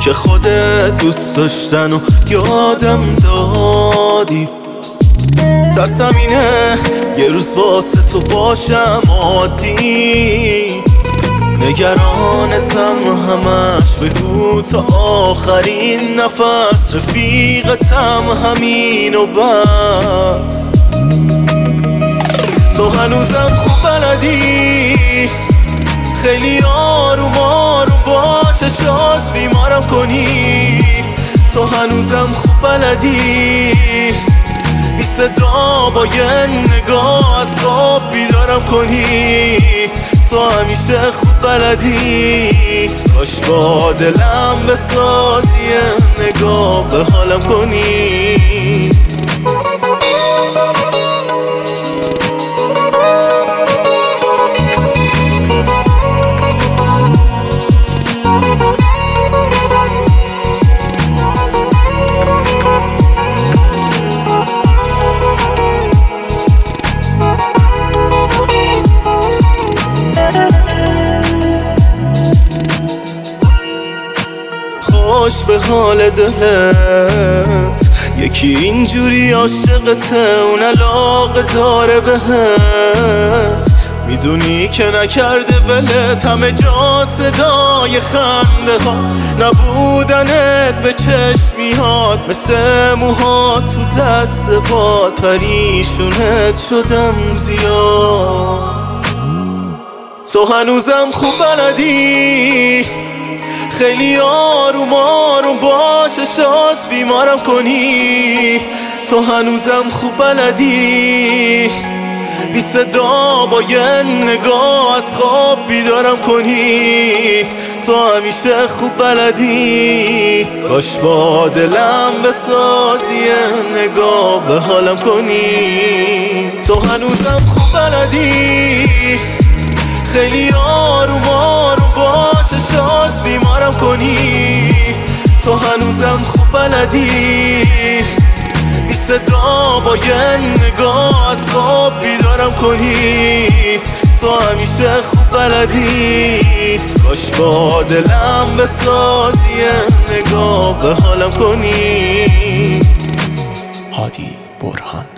که خودت دوست داشتن و یادم دادی. ترسم اینه یه روز واسه تو باشم عادی، نگرانتم همش، بگو تا آخرین نفس رفیقتم همین و بس. تو هنوزم خوب بلدی خیلی آروم آروم با چشات بیمارم کنی. تو هنوزم خوب بلدی بی صدا با یه نگاه از خواب بیدارم کنی. تو همیشه خوب بلدی کاش با دلم بسازی، نگاه به حالم کنی. خوش به حال دلت، یکی اینجوری عاشقته، اون علاقه داره بهت. میدونی که نکرده ولت، همه جا صدای خنده هات، نبودنت به چشم میاد مثل موهات تو دست باد. پریشونت شدم زیاد. تو هنوزم خوب بلدی خیلی آروم آروم با چشات بیمارم کنی. تو هنوزم خوب بلدی بی صدا با یه نگاه از خواب بیدارم کنی. تو همیشه خوب بلدی کاش با دلم بسازی، نگاه به حالم کنی. تو هنوزم خوب بلدی خیلی آروم آروم با چشات بیمارم کنی. تو هنوزم خوب بلدی بی صدا با یه نگاه از خواب بیدارم کنی. تو همیشه خوب بلدی کاش با دلم بسازی، نگاه به حالم کنی. هادی برهان.